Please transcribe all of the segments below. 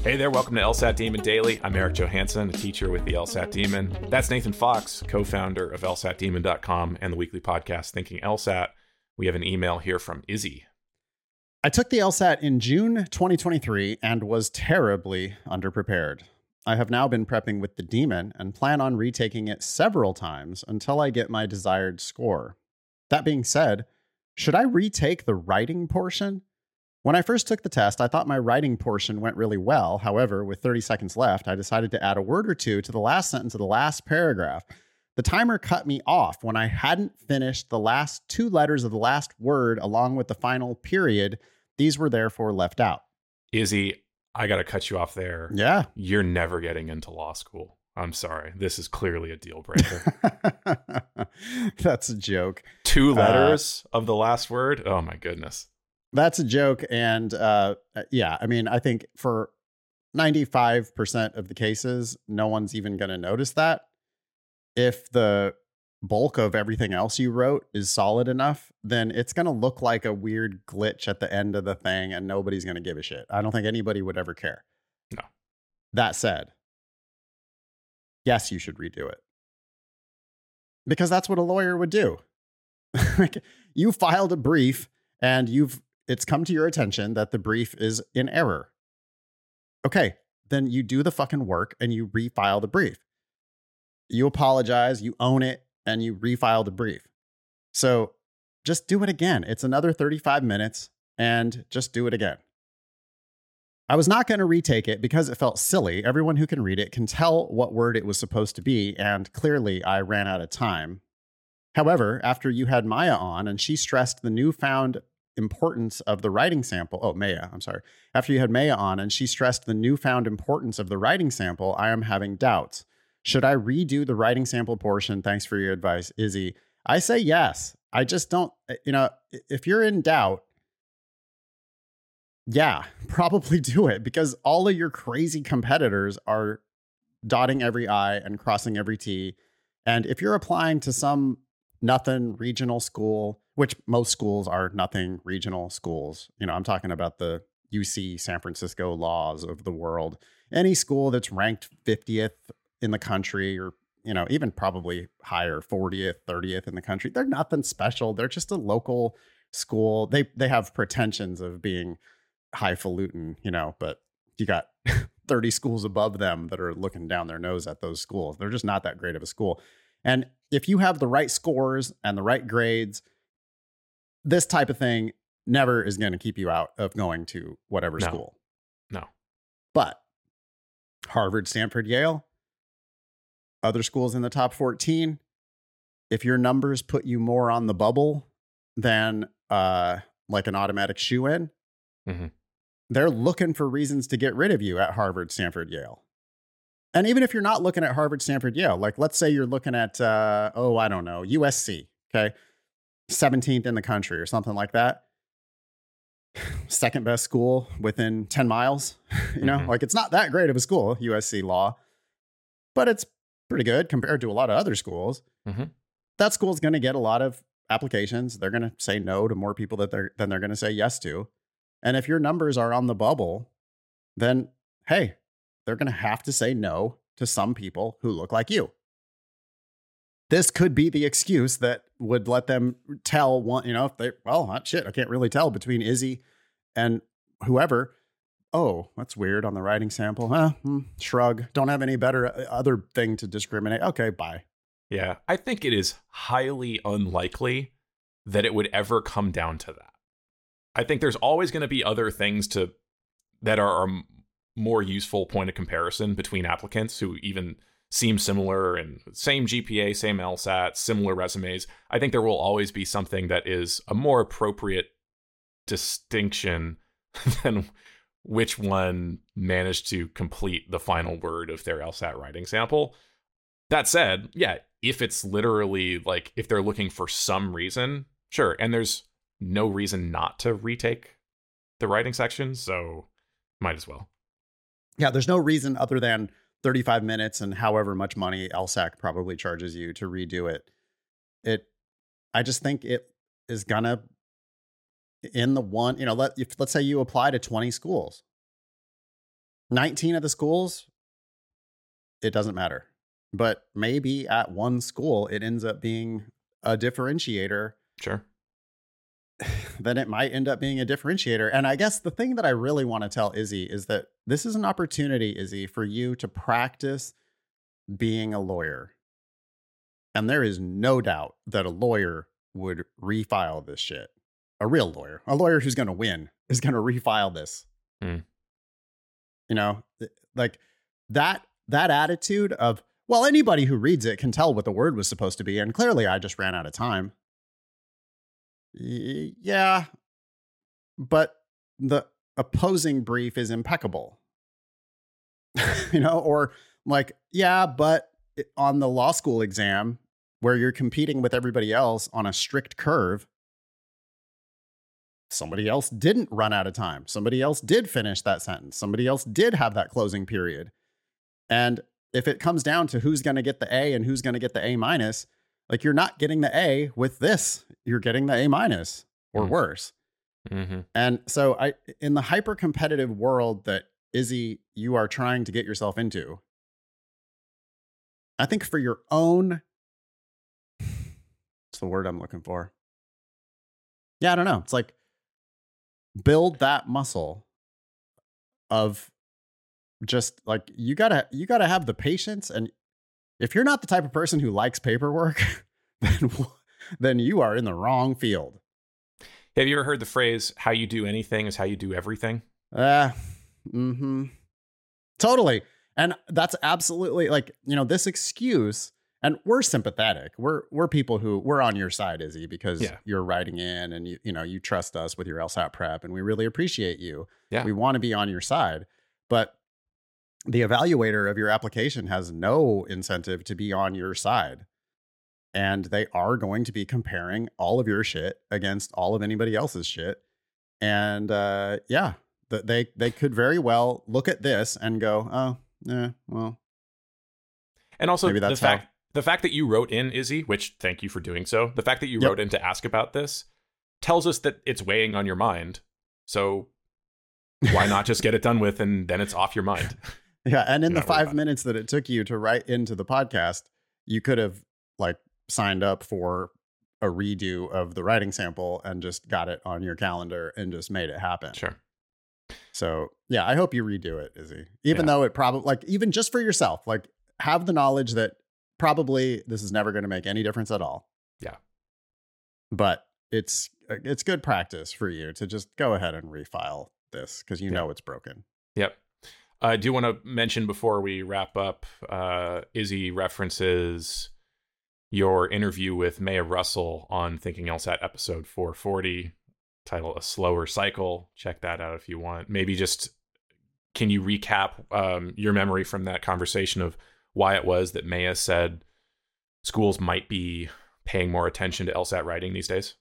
Hey there, welcome to LSAT Demon Daily. I'm Eric Johansson, a teacher with the LSAT Demon. That's Nathan Fox, co-founder of LSATdemon.com and the weekly podcast Thinking LSAT. We have an email here from Izzy. I took the LSAT in June 2023 and was terribly underprepared. I have now been prepping with the Demon and plan on retaking it several times until I get my desired score. That being said, should I retake the writing portion? When I first took the test, I thought my writing portion went really well. However, with 30 seconds left, I decided to add a word or two to the last sentence of the last paragraph. The timer cut me off when I hadn't finished the last two letters of the last word along with the final period. These were therefore left out. Izzy, I got to cut you off there. Yeah. You're never getting into law school. I'm sorry. This is clearly a deal breaker. That's a joke. Two letters of the last word? Oh my goodness. That's a joke. And yeah, I mean, I think for 95% of the cases, no one's even going to notice that. If the bulk of everything else you wrote is solid enough, then it's going to look like a weird glitch at the end of the thing and nobody's going to give a shit. I don't think anybody would ever care. No. That said, yes, you should redo it. Because that's what a lawyer would do. Like, you filed a brief and it's come to your attention that the brief is in error. Okay, then you do the fucking work and you refile the brief. You apologize, you own it, and you refile the brief. So just do it again. It's another 35 minutes and just do it again. I was not going to retake it because it felt silly. Everyone who can read it can tell what word it was supposed to be, and clearly I ran out of time. However, after you had Maya on and she stressed the newfound importance of the writing sample. Maya, I'm sorry. After you had Maya on and she stressed the newfound importance of the writing sample, I am having doubts. Should I redo the writing sample portion? Thanks for your advice, Izzy. I say yes. I just don't, if you're in doubt, yeah, probably do it because all of your crazy competitors are dotting every I and crossing every T. And if you're applying to some nothing regional school, which most schools are nothing regional schools. I'm talking about the UC San Francisco laws of the world. Any school that's ranked 50th in the country or, even probably higher, 40th, 30th in the country. They're nothing special. They're just a local school. They have pretensions of being highfalutin, but you got 30 schools above them that are looking down their nose at those schools. They're just not that great of a school. And if you have the right scores and the right grades, this type of thing never is going to keep you out of going to whatever school. No. But Harvard, Stanford, Yale, other schools in the top 14, if your numbers put you more on the bubble than like an automatic shoe-in, they're looking for reasons to get rid of you at Harvard, Stanford, Yale. And even if you're not looking at Harvard, Stanford, Yale, like let's say you're looking at, USC, okay? 17th in the country or something like that. Second best school within 10 miles, like it's not that great of a school, USC Law, but it's pretty good compared to a lot of other schools. That school's going to get a lot of applications. They're going to say no to more people than they're going to say yes to. And if your numbers are on the bubble, then, hey, they're going to have to say no to some people who look like you. This could be the excuse that would let them tell one, if they, I can't really tell between Izzy and whoever. Oh, that's weird on the writing sample. Shrug. Don't have any better other thing to discriminate. Okay, bye. Yeah, I think it is highly unlikely that it would ever come down to that. I think there's always going to be other things that are a more useful point of comparison between applicants who even seem similar and same GPA, same LSAT, similar resumes. I think there will always be something that is a more appropriate distinction than which one managed to complete the final word of their LSAT writing sample. That said, yeah, if it's literally like, if they're looking for some reason, sure. And there's no reason not to retake the writing section, so might as well. Yeah, there's no reason other than 35 minutes and however much money LSAC probably charges you to redo it. I just think it is gonna, in the one, let's say you apply to 20 schools. 19 of the schools, it doesn't matter. But maybe at one school, it ends up being a differentiator. Sure. Then it might end up being a differentiator. And I guess the thing that I really want to tell Izzy is that this is an opportunity, Izzy, for you to practice being a lawyer. And there is no doubt that a lawyer would refile this shit. A real lawyer, a lawyer who's going to win, is going to refile this. Mm. You know, like that attitude of, well, anybody who reads it can tell what the word was supposed to be. And clearly I just ran out of time. Yeah, but the opposing brief is impeccable. You know, or like, yeah, but on the law school exam where you're competing with everybody else on a strict curve, somebody else didn't run out of time. Somebody else did finish that sentence. Somebody else did have that closing period. And if it comes down to who's going to get the A and who's going to get the A minus, like you're not getting the A with this, you're getting the A minus or worse. Mm-hmm. And so in the hyper competitive world that Izzy, you are trying to get yourself into, I think for your own, what's the word I'm looking for? Yeah, I don't know. It's like build that muscle of just like, you gotta have the patience. And if you're not the type of person who likes paperwork, then you are in the wrong field. Have you ever heard the phrase, how you do anything is how you do everything? Totally. And that's absolutely like, you know, this excuse, and we're sympathetic. We're people who we're on your side, Izzy, because you're writing in and you trust us with your LSAT prep and we really appreciate you. Yeah. We want to be on your side, but the evaluator of your application has no incentive to be on your side. And they are going to be comparing all of your shit against all of anybody else's shit. And they could very well look at this and go, oh, yeah, well. And also the fact that you wrote in, Izzy, which thank you for doing so. The fact that you wrote in to ask about this tells us that it's weighing on your mind. So why not just get it done with and then it's off your mind? Yeah. And in the 5 minutes that it took you to write into the podcast, you could have like signed up for a redo of the writing sample and just got it on your calendar and just made it happen. Sure. So yeah, I hope you redo it, Izzy. Even though it probably, like, even just for yourself, like have the knowledge that probably this is never going to make any difference at all. Yeah. But it's good practice for you to just go ahead and refile this because you know it's broken. Yep. I do want to mention before we wrap up, Izzy references your interview with Maya Russell on Thinking LSAT episode 440, title A Slower Cycle. Check that out if you want. Maybe just, can you recap your memory from that conversation of why it was that Maya said schools might be paying more attention to LSAT writing these days?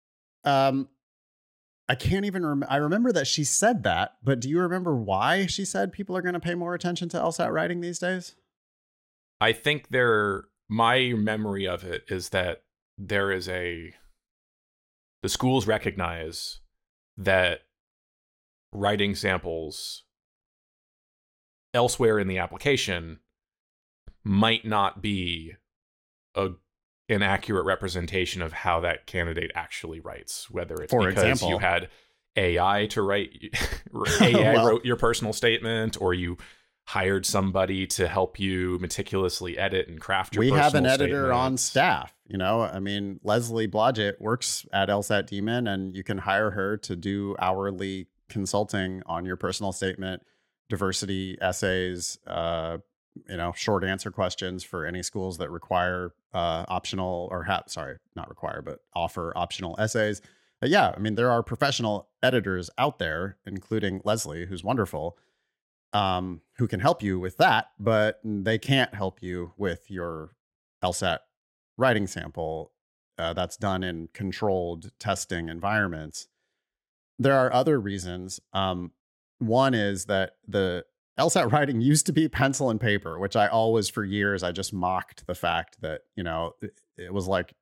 I can't even remember. I remember that she said that, but do you remember why she said people are going to pay more attention to LSAT writing these days? I think my memory of it is that the schools recognize that writing samples elsewhere in the application might not be an accurate representation of how that candidate actually writes, whether it's because you had AI to write, wrote your personal statement, or you hired somebody to help you meticulously edit and craft your personal statement. We have an editor on staff. You know, I mean, Leslie Blodgett works at LSAT Demon, and you can hire her to do hourly consulting on your personal statement, diversity essays, short answer questions for any schools that require optional or not require, but offer optional essays. But yeah, I mean, there are professional editors out there, including Leslie, who's wonderful, who can help you with that, but they can't help you with your LSAT writing sample that's done in controlled testing environments. There are other reasons. One is that the LSAT writing used to be pencil and paper, which I always, for years, I just mocked the fact that, it was like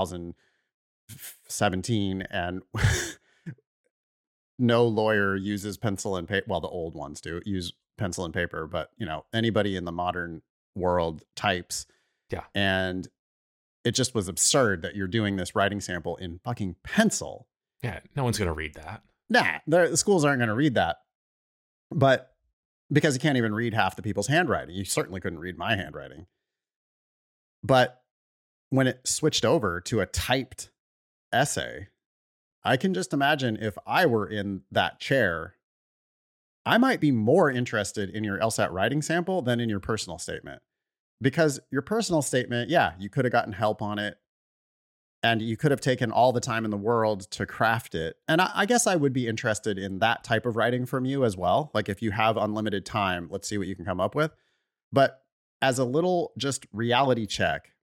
2017 and no lawyer uses pencil and paper. Well, the old ones do use pencil and paper, but anybody in the modern world types. Yeah. And it just was absurd that you're doing this writing sample in fucking pencil. Yeah. No one's going to read that. Nah, the schools aren't going to read that. But because you can't even read half the people's handwriting, you certainly couldn't read my handwriting. But when it switched over to a typed essay, I can just imagine if I were in that chair, I might be more interested in your LSAT writing sample than in your personal statement. Because your personal statement, yeah, you could have gotten help on it and you could have taken all the time in the world to craft it. And I guess I would be interested in that type of writing from you as well. Like if you have unlimited time, let's see what you can come up with. But as a little just reality check,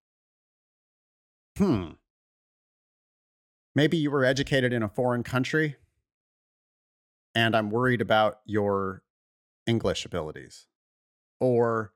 maybe you were educated in a foreign country and I'm worried about your English abilities. Or,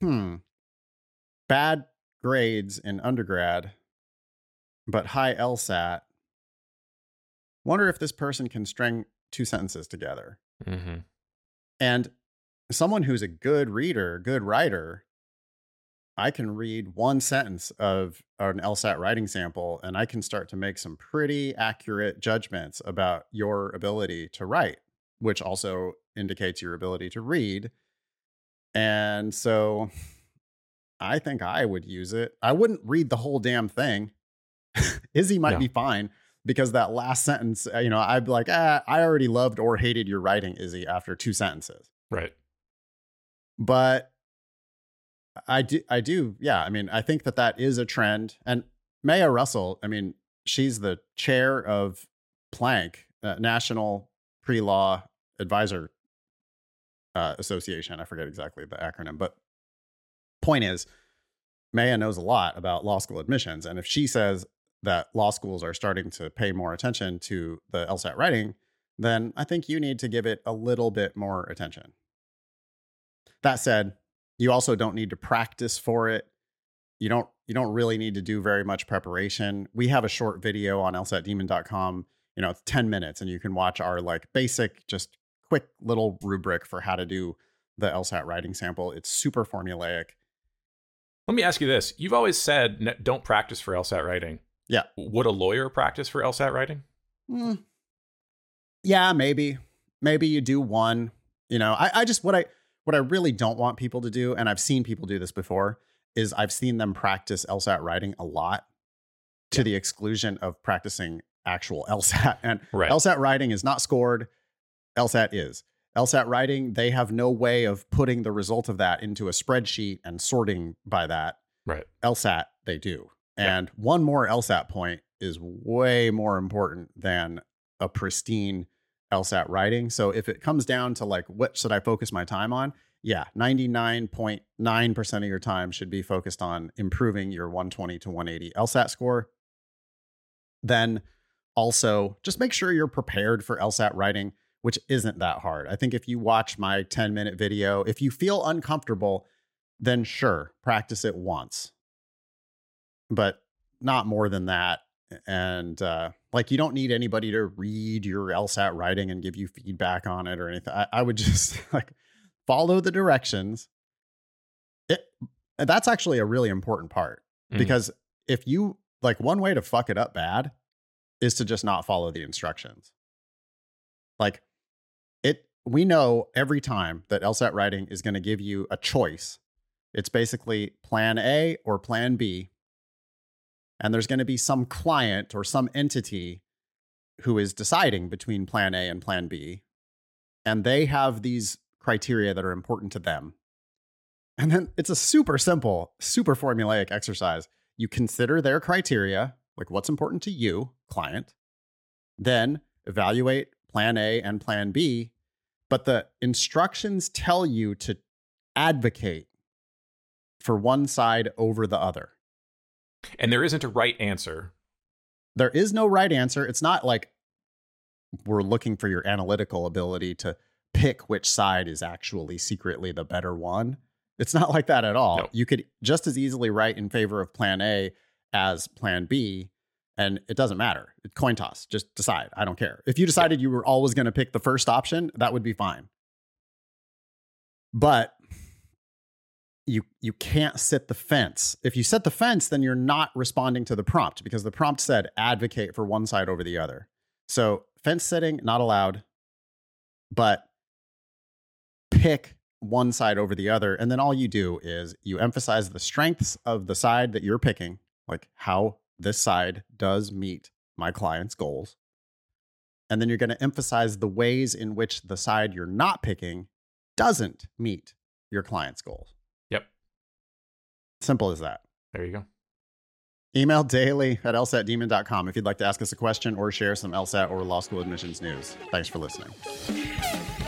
bad grades in undergrad, but high LSAT. Wonder if this person can string 2 sentences together. Mm-hmm. And someone who's a good reader, good writer, I can read 1 sentence of an LSAT writing sample and I can start to make some pretty accurate judgments about your ability to write, which also indicates your ability to read. And so I think I would use it. I wouldn't read the whole damn thing. Izzy might be fine because that last sentence, I'd be like, I already loved or hated your writing, Izzy, after 2 sentences. Right. But I do. Yeah. I mean, I think that is a trend. And Maya Russell, I mean, she's the chair of Plank, National Pre-Law Advisor Association. I forget exactly the acronym, but point is, Maya knows a lot about law school admissions. And if she says that law schools are starting to pay more attention to the LSAT writing, then I think you need to give it a little bit more attention. That said, you also don't need to practice for it. You don't really need to do very much preparation. We have a short video on lsatdemon.com. It's 10 minutes and you can watch our basic, just quick little rubric for how to do the LSAT writing sample. It's super formulaic. Let me ask you this. You've always said don't practice for LSAT writing. Yeah. Would a lawyer practice for LSAT writing? Yeah, maybe. Maybe you do one. I just, what I really don't want people to do, and I've seen people do this before, is I've seen them practice LSAT writing a lot to the exclusion of practicing actual LSAT. And LSAT writing is not scored. LSAT is. LSAT writing, they have no way of putting the result of that into a spreadsheet and sorting by that. Right. LSAT, they do. And one more LSAT point is way more important than a pristine LSAT writing. So if it comes down to what should I focus my time on? Yeah, 99.9% of your time should be focused on improving your 120 to 180 LSAT score. Then also just make sure you're prepared for LSAT writing, which isn't that hard. I think if you watch my 10-minute video, if you feel uncomfortable, then sure, practice it once, but not more than that. And you don't need anybody to read your LSAT writing and give you feedback on it or anything. I would just follow the directions. That's actually a really important part because if you one way to fuck it up bad is to just not follow the instructions. We know every time that LSAT writing is going to give you a choice. It's basically plan A or plan B. And there's going to be some client or some entity who is deciding between plan A and plan B. And they have these criteria that are important to them. And then it's a super simple, super formulaic exercise. You consider their criteria, what's important to you, client, then evaluate plan A and plan B. But the instructions tell you to advocate for one side over the other. And there isn't a right answer. There is no right answer. It's not we're looking for your analytical ability to pick which side is actually secretly the better one. It's not like that at all. No. You could just as easily write in favor of plan A as plan B, and it doesn't matter. Coin toss. Just decide. I don't care. If you decided you were always going to pick the first option, that would be fine. But you can't sit the fence. If you sit the fence, then you're not responding to the prompt, because the prompt said advocate for one side over the other. So fence sitting, not allowed, but pick one side over the other. And then all you do is you emphasize the strengths of the side that you're picking, like how this side does meet my client's goals. And then you're going to emphasize the ways in which the side you're not picking doesn't meet your client's goals. Yep. Simple as that. There you go. Email daily@lsatdemon.com if you'd like to ask us a question or share some LSAT or law school admissions news. Thanks for listening.